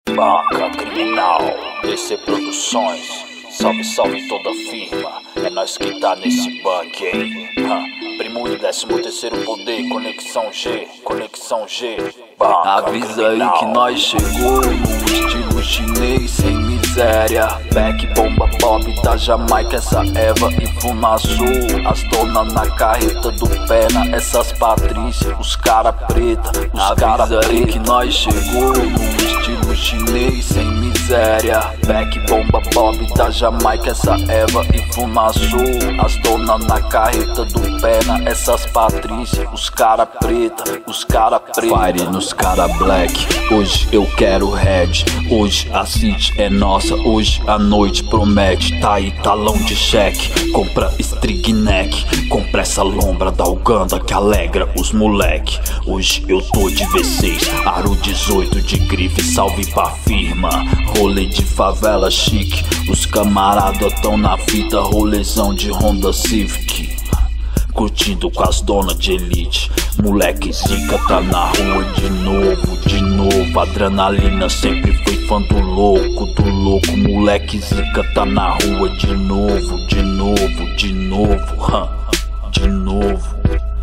Banca Criminal, DC Produções. Salve, salve toda firma. É nós que tá nesse bug, hein? Primo e 13º poder, Conexão G, Conexão G. Banca Avisa Criminal. aí que nós chegou no estilo chinês sem miséria. Beck, bomba, Bob da Jamaica, essa Eva e Fumaçu. As dona na carreta do Pena, essas Patrícia, os cara preta, os cara preta. Avisa aí que nós chegou no estilo chinês sem miséria. Beck, bomba, Bob da Jamaica, essa Eva e Fumaçu. As dona na carreta do Pena, essas Patrícia, os cara preta, os cara preta. Fire nos cara black, hoje eu quero red. Hoje a city é nossa, hoje a noite promete. Tá aí talão de cheque, compra strigneck. Compra essa lombra da Uganda que alegra os moleque. Hoje eu tô de V6, aro 18 de grife, salve pra firma. Rolê de favela chique, os camarada tão na fita. Rolezão de Honda Civic, curtindo com as donas de elite. Moleque zica tá na rua de novo, de novo. Adrenalina sempre foi fã do louco, do louco. Moleque zica tá na rua de novo, de novo, de novo, de novo.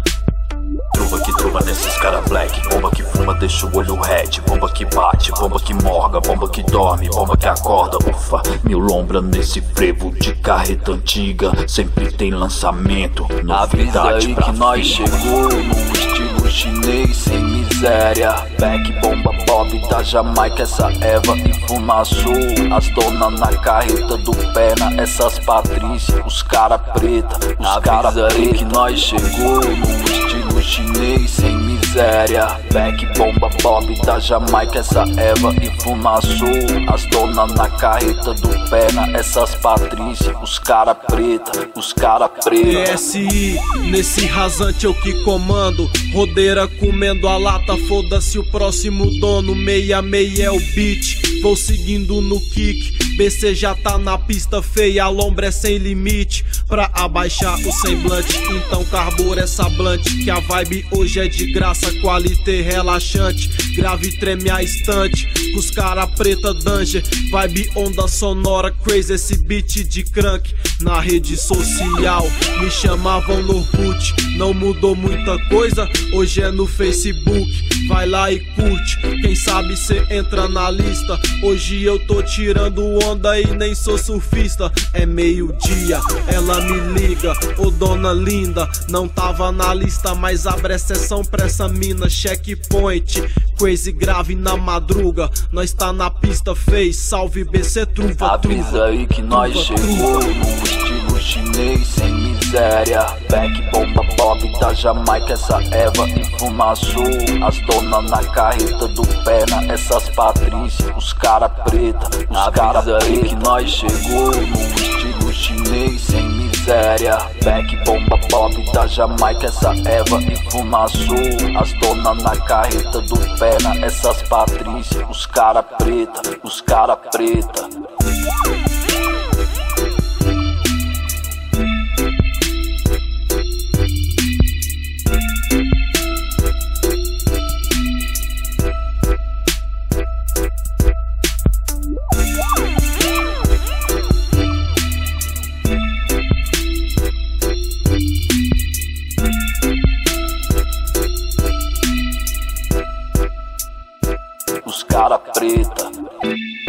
Trova que trova nesses cara black. Bomba que fuma, deixa o olho red. Bomba que bate, bomba que morga. Bomba que dorme, bomba que acorda. Ufa, mil lombra nesse frevo de carreta antiga. Sempre tem lançamento, novidade aí que nós chegou no estilo chinês sem miséria. Beck, bomba, Bob da Jamaica, essa Eva e Fumaçu. As dona na carreta do Pena, essas Patrícia, os cara preta, os cara preta. Aí que nós chegou no estilo chinês sem miséria. Beck, bomba, Bob da Jamaica, essa Eva e Fumaçu. As dona na carreta do Pena, essas Patrícia, os cara preta, os cara preta. PSI, nesse rasante eu que comando. Rodeira comendo a lata, foda-se o próximo dono. 66 é o beat, vou seguindo no kick. BC já tá na pista feia, a lombra é sem limite. Pra abaixar o semblante, então carbura essa blunt. Que a vibe hoje é de graça, qualité relaxante. Grave treme a estante, com os cara preta danger. Vibe onda sonora, crazy esse beat de crank. Na rede social, me chamavam no boot. Não mudou muita coisa, hoje é no Facebook. Vai lá e curte, quem sabe cê entra na lista. Hoje eu tô tirando onda e nem sou surfista. É meio-dia, ela me liga, ô dona linda. Não tava na lista, mas abre exceção pra essa mina. Checkpoint, crazy grave na madruga. Nós tá na pista, fez, salve BC Truva. Avisa aí que nós chegou no estilo chinês sem miséria. Beck, bomba, Bob da Jamaica, essa Eva e Fumaçu. As dona na carreta do Pena, essas Patrícia, os cara preta, os cara preta. Aí que nós chegou no estilo chinês sem miséria. Beck, bomba, Bob da Jamaica, essa Eva e Fumaçu. As dona na carreta do Pena, essas Patrícia, os cara preta, os cara preta. Os cara preta.